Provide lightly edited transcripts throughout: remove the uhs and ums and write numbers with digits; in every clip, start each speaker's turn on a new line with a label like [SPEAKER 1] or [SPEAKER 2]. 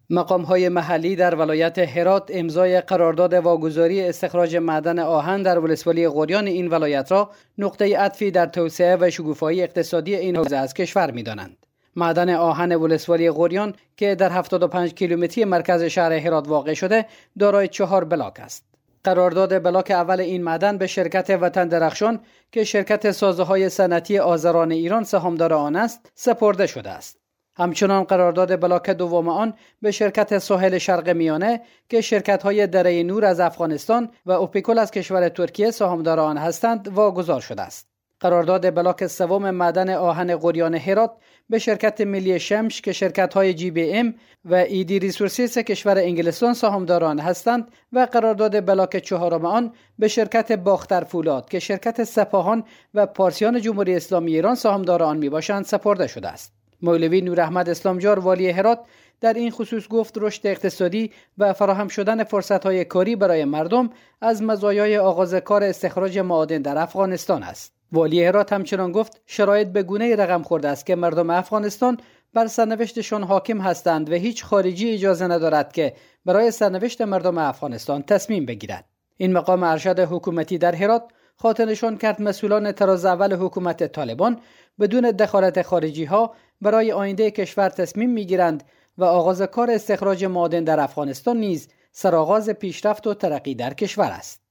[SPEAKER 1] مقام‌های محلی در ولایت هرات امضای قرارداد واگذاری استخراج معدن آهن در ولسوالی غوریان این ولایت را نقطه عطفی در توسعه و شکوفایی اقتصادی این حوزه از کشور می‌دانند. معدن آهن ولسوالی غوریان که در 75 کیلومتری مرکز شهر هرات واقع شده دارای 4 بلاک است. قرارداد بلاک اول این معدن به شرکت وطن درخشان که شرکت سازه‌های صنعتی آذران ایران سهامدار آن است سپرده شده است. همچنان قرارداد بلاک دوم آن به شرکت ساحل شرق میانه که شرکت‌های دره نور از افغانستان و اوپیکول از کشور ترکیه سهامدار آن هستند واگذار شده است. قرارداد بلاک سوم معدن آهن غوریان هرات به شرکت ملی شمش که شرکت‌های جی بی ام و ایدی ریسورسیس کشور انگلستان سهامدار آن هستند و قرارداد بلاک چهارم آن به شرکت باختر فولاد که شرکت سپاهان و پارسیان جمهوری اسلامی ایران سهامدار آن میباشند سپرده شده است. مولوی نور احمد اسلامجار والی هرات در این خصوص گفت رشد اقتصادی و فراهم شدن فرصت‌های کاری برای مردم از مزایای آغاز کار استخراج معادن در افغانستان است. والی هرات همچنان گفت شرایط به گونه‌ای رقم خورده است که مردم افغانستان بر سرنوشتشان حاکم هستند و هیچ خارجی اجازه ندارد که برای سرنوشت مردم افغانستان تصمیم بگیرد. این مقام ارشد حکومتی در هرات خاطر نشان کرد مسئولان طراز اول حکومت طالبان بدون دخالت خارجی ها برای آینده کشور تصمیم میگیرند و آغاز کار استخراج معادن در افغانستان نیز سرآغاز پیشرفت و ترقی در کشور است.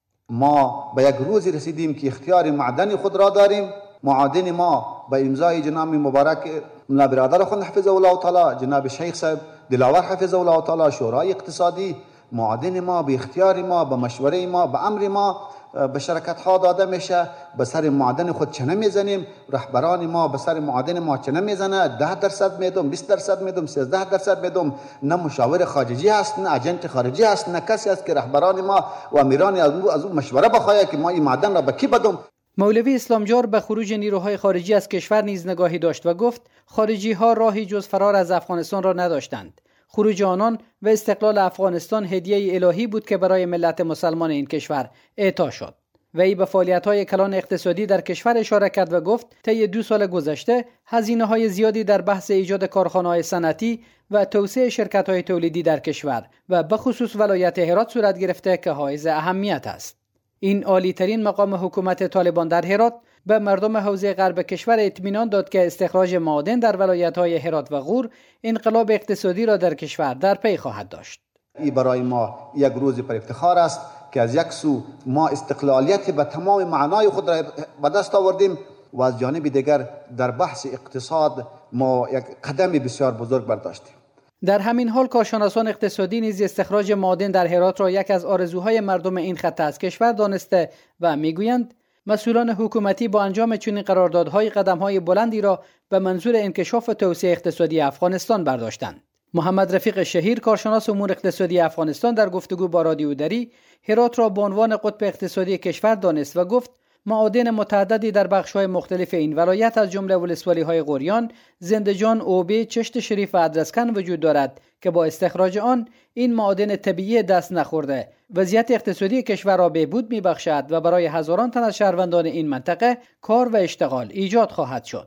[SPEAKER 2] ما به یک روزی رسیدیم که اختیار معدن خود را داریم. معادن ما به امضای جناب مبارک ملا برادر خود حفظه الله تعالی، جناب شیخ صاحب دلاور حفظه الله تعالی، شورای اقتصادی، معادن ما به اختیار ما، به مشوره ما، به امر ما به شرکت ها داده میشه. به سر معادن خود چنه میزنیم، رهبران ما به سر معادن ما چنه میزنه، 10% میدم، 20% میدم، 13% میدم. نه مشاور خارجی هست، نه اجنت خارجی هست، نه کسی است که رهبران ما و امیران از اون مشوره بخواهد که ما این معدن را به کی بدم.
[SPEAKER 1] مولوی اسلامجار به خروج نیروهای خارجی از کشور نیز نگاهی داشت و گفت خارجی ها راهی جز فرار از افغانستان را نداشتند. خروج آنان و استقلال افغانستان هدیه الهی بود که برای ملت مسلمان این کشور اعطا شد. وی به فعالیت‌های کلان اقتصادی در کشور اشاره کرد و گفت طی 2 سال گذشته هزینه‌های زیادی در بحث ایجاد کارخانه‌های صنعتی و توسعه شرکت‌های تولیدی در کشور و به خصوص ولایت هرات صورت گرفته که حائز اهمیت است. این عالی‌ترین مقام حکومت طالبان در هرات به مردم حوزه غرب کشور اطمینان داد که استخراج معادن در ولایت‌های هرات و غور انقلاب اقتصادی را در کشور در پی خواهد داشت.
[SPEAKER 2] این برای ما یک روز پر افتخار است که از یک سو ما استقلالیت به تمام معنای خود را به دست آوردیم و از جانب دیگر در بحث اقتصاد ما یک قدم بسیار بزرگ برداشتیم.
[SPEAKER 1] در همین حال کارشناسان اقتصادی نیز استخراج معادن در هرات را یک از آرزوهای مردم این خطه از کشور دانسته و میگویند مسئولان حکومتی با انجام چنین قراردادهای قدم‌های بلندی را به منظور انکشاف و توسعه اقتصادی افغانستان برداشتند. محمد رفیق شهیر کارشناس امور اقتصادی افغانستان در گفتگو با رادیو دری هرات را به عنوان قطب اقتصادی کشور دانست و گفت معادن متعددی در بخش‌های مختلف این ولایت از جمله ولسوالی‌های غوریان، زندجان، اوبه، چشت شریف و ادرسکن وجود دارد که با استخراج آن این معادن طبیعی دست نخورده وضعیت اقتصادی کشور را بهبود می‌بخشد و برای هزاران تن از شهروندان این منطقه کار و اشتغال ایجاد خواهد شد.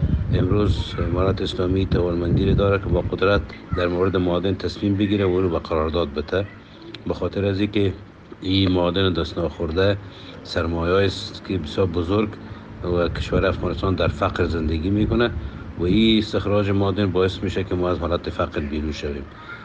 [SPEAKER 3] امروز امارت اسلامی توانمندی داره که با قدرت در مورد معادن تصمیم بگیره و اون رو به قرارداد بده، به خاطر از اینکه این معادن دست ناخورده سرمایه‌ای است که بسیار بزرگ و کشور افغانستان در فقر زندگی میکنه و این استخراج معادن باعث میشه که ما از حالت فقر بیرون شویم.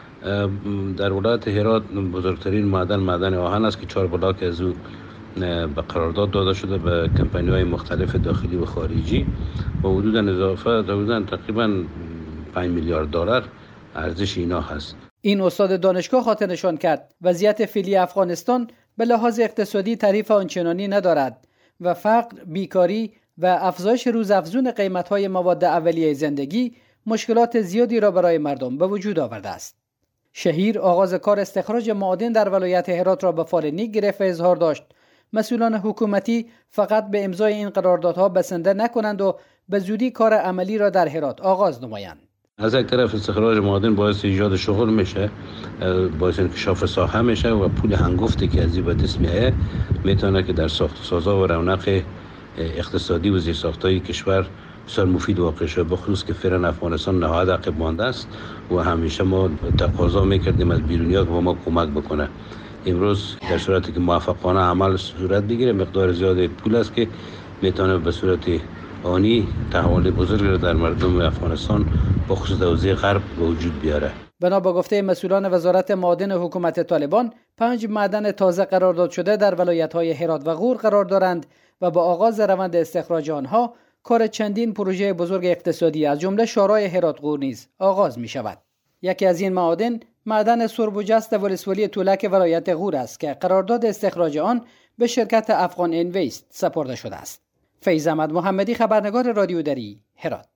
[SPEAKER 3] در ولایت هرات بزرگترین معدن آهن است که 4 بلاک از او به قرارداد داده شده به کمپانی‌های مختلف داخلی و خارجی و حدوداً اضافه تقریباً 5 میلیارد دلار ارزش اینا هست.
[SPEAKER 1] این استاد دانشگاه خاطر نشان کرد وضعیت فعلی افغانستان به لحاظ اقتصادی تعریف آنچنانی ندارد و فقر، بیکاری و افزایش روزافزون قیمت‌های مواد اولیه زندگی مشکلات زیادی را برای مردم به وجود آورده است. شهیر آغاز کار استخراج معادن در ولایت هرات را به فال نیک گرفت و اظهار داشت مسئولان حکومتی فقط به امضای این قراردادها بسنده نکنند و به زودی کار عملی را در هرات آغاز نمایند.
[SPEAKER 3] از یک طرف استخراج معادن باعث ایجاد شغل میشه، باعث انکشاف ساحه میشه و پول هنگفتی که از این به دست میاد میتونه که در ساخت و سازا و رونق اقتصادی و زیرساخت‌های کشور بسیار مفید واقع شد، بخصوص که فعلا افغانستان نهایت عقب مانده است و همیشه ما تقاضا میکردیم از بیرونیا که با ما کمک بکنه. امروز در صورتی که موفقانه عمل صورت بگیره، مقدار زیاد پول است که میتونه به صورت آنی تحول بزرگ در مردم افغانستان بخصوص حوزه غرب به وجود بیاره.
[SPEAKER 1] بنا به گفته مسئولان وزارت معادن حکومت طالبان، 5 معدن تازه قرارداد شده در ولایت‌های هرات و غور قرار دارند و با آغاز روند استخراج آنها کار چندین پروژه بزرگ اقتصادی از جمله شورای هرات غور نیز آغاز می شود. یکی از این معادن، معدن سرب و جست ولسوالی تولک ولایت غور است که قرارداد استخراج آن به شرکت افغان اینویست سپرده شده است. فیض احمد محمدی، خبرنگار رادیو دری، هرات.